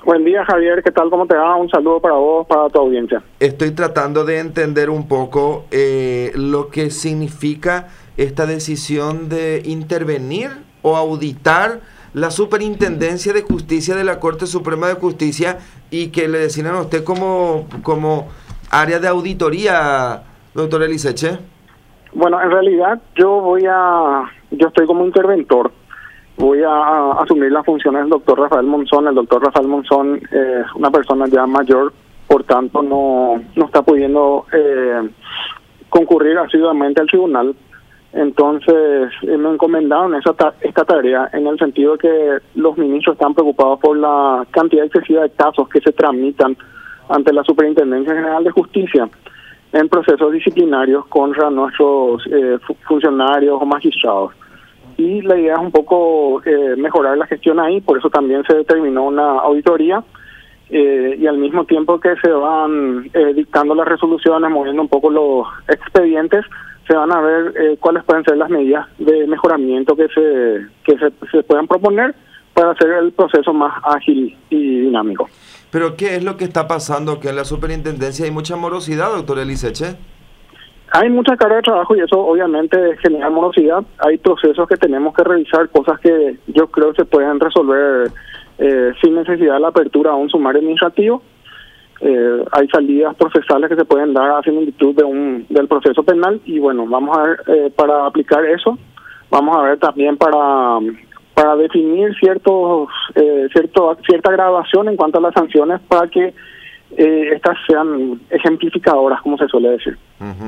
Buen día, Javier. ¿Qué tal? ¿Cómo te va? Un saludo para vos, para tu audiencia. Estoy tratando de entender un poco lo que significa esta decisión de intervenir o auditar la Superintendencia de Justicia de la Corte Suprema de Justicia y que le designan a usted como área de auditoría, doctor Eliseche. Bueno, en realidad yo estoy como interventor. Voy a asumir las funciones del doctor Rafael Monzón. El doctor Rafael Monzón es una persona ya mayor, por tanto no está pudiendo concurrir asiduamente al tribunal. Entonces me encomendaron esta tarea en el sentido de que los ministros están preocupados por la cantidad excesiva de casos que se tramitan ante la Superintendencia General de Justicia en procesos disciplinarios contra nuestros funcionarios o magistrados. Y la idea es un poco mejorar la gestión ahí, por eso también se determinó una auditoría y al mismo tiempo que se van dictando las resoluciones, moviendo un poco los expedientes, se van a ver cuáles pueden ser las medidas de mejoramiento que se puedan proponer para hacer el proceso más ágil y dinámico. ¿Pero qué es lo que está pasando? Que en la superintendencia hay mucha morosidad, doctor Eliseche. Hay mucha carga de trabajo y eso obviamente genera morosidad. Hay procesos que tenemos que revisar, cosas que yo creo que se pueden resolver sin necesidad de la apertura a un sumario administrativo. Hay salidas procesales que se pueden dar a similitud del proceso penal y bueno, vamos a ver para aplicar eso, vamos a ver también para definir cierta graduación en cuanto a las sanciones para que estas sean ejemplificadoras, como se suele decir.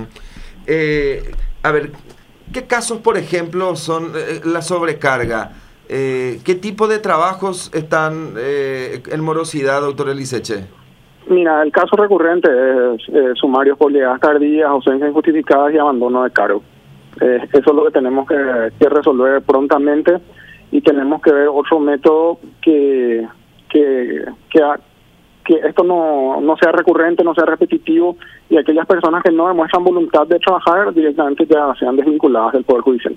A ver, ¿qué casos, por ejemplo, son la sobrecarga? ¿Qué tipo de trabajos están en morosidad, doctor Eliseche? Mira, el caso recurrente es sumarios por llegadas tardías, ausencias injustificadas y abandono de cargo. Eso es lo que tenemos que resolver prontamente y tenemos que ver otro método que esto no sea recurrente, no sea repetitivo y aquellas personas que no demuestran voluntad de trabajar directamente ya sean desvinculadas del Poder Judicial.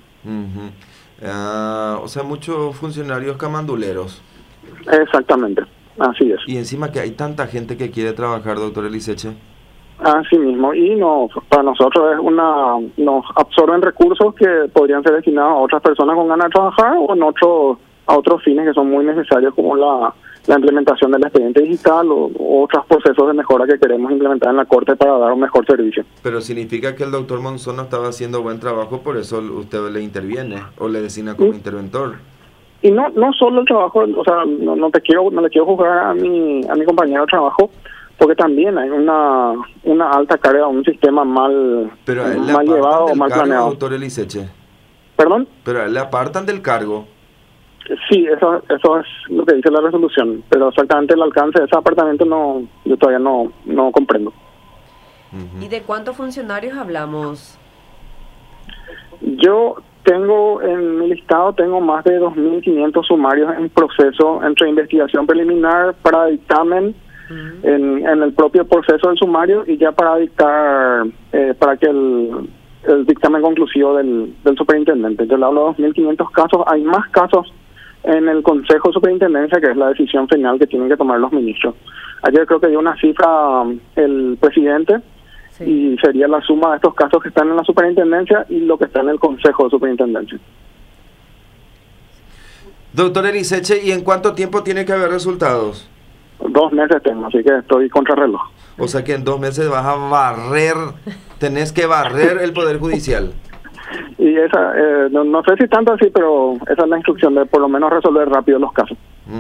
O sea, muchos funcionarios camanduleros. Exactamente, así es. Y encima que hay tanta gente que quiere trabajar, doctor Eliseche. Así mismo, y para nosotros nos absorben recursos que podrían ser destinados a otras personas con ganas de trabajar o a otros fines que son muy necesarios como la implementación del expediente digital o otros procesos de mejora que queremos implementar en la Corte para dar un mejor servicio. Pero significa que el doctor Monzón no estaba haciendo buen trabajo, por eso usted le interviene o le designa como interventor. Y no solo el trabajo, o sea, no le quiero juzgar a mi compañero de trabajo, porque también hay una alta carga, un sistema mal llevado o mal planeado. Doctor Eliseche. ¿Perdón? Pero a él le apartan del cargo. Sí, eso es lo que dice la resolución, pero exactamente el alcance de ese apartamento yo todavía no comprendo. ¿Y de cuántos funcionarios hablamos? Yo tengo en mi listado más de 2.500 sumarios en proceso entre investigación preliminar para dictamen en el propio proceso del sumario y ya para dictar para que el dictamen conclusivo del superintendente. Yo le hablo de 2.500 casos. Hay más casos en el Consejo de Superintendencia, que es la decisión final que tienen que tomar los ministros. Ayer creo que dio una cifra el presidente, sí, y sería la suma de estos casos que están en la Superintendencia y lo que está en el Consejo de Superintendencia. Doctor Eliseche, ¿y en cuánto tiempo tiene que haber resultados? 2 meses tengo, así que estoy contrarreloj. O sea que en 2 meses vas a tenés que barrer el Poder Judicial. Y esa, no sé si tanto así, pero esa es la instrucción de por lo menos resolver rápido los casos.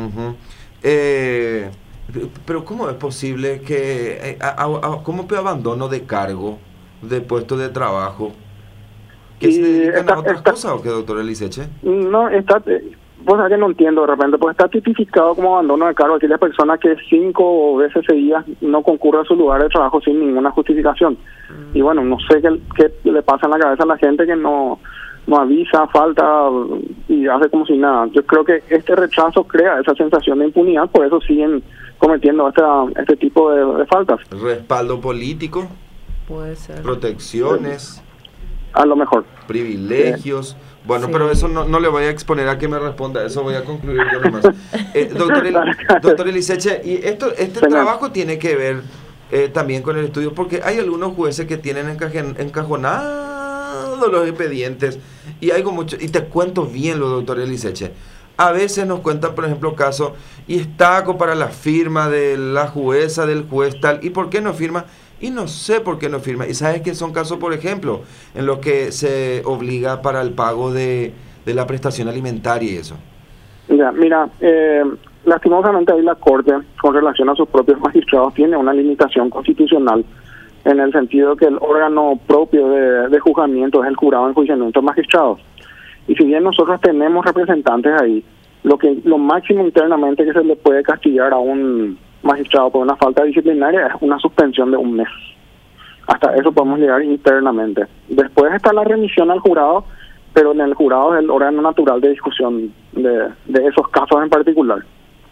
Pero ¿cómo es posible que, cómo que abandono de cargo, de puesto de trabajo? ¿Que se dedican a otras cosas o qué, doctor Eliseche? No, pues que no entiendo de repente, pues está tipificado como abandono de cargo aquella persona que 5 veces seguidas no concurre a su lugar de trabajo sin ninguna justificación. Y bueno, no sé qué le pasa en la cabeza a la gente que no avisa, falta y hace como si nada. Yo creo que este rechazo crea esa sensación de impunidad, por eso siguen cometiendo este tipo de faltas. Respaldo político, puede ser, protecciones, a lo mejor privilegios. Bueno, Sí. pero eso no le voy a exponer a que me responda, eso voy a concluir yo nomás. Doctor Eliseche, y este Señor. trabajo tiene que ver también con el estudio, porque hay algunos jueces que tienen encajonados los expedientes, y hay mucho, y te cuento bien lo, doctor Eliseche. A veces nos cuentan, por ejemplo, casos, y está para la firma de la jueza, del juez tal, ¿y por qué no firma? Y no sé por qué no firma. Y sabes que son casos, por ejemplo, en los que se obliga para el pago de la prestación alimentaria y eso. Ya, mira, lastimosamente ahí la Corte, con relación a sus propios magistrados, tiene una limitación constitucional en el sentido que el órgano propio de juzgamiento es el jurado de enjuiciamiento de magistrados. Y si bien nosotros tenemos representantes ahí, lo máximo internamente que se le puede castigar a un magistrado por una falta disciplinaria es una suspensión de 1 mes. Hasta eso podemos llegar internamente. Después está la remisión al jurado, pero en el jurado es el órgano natural de discusión de esos casos en particular.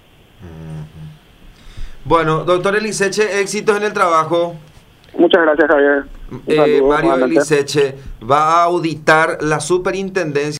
Bueno, doctor Eliseche, éxitos en el trabajo. Muchas gracias, Javier. Un saludo Mario nuevamente. Eliseche va a auditar la superintendencia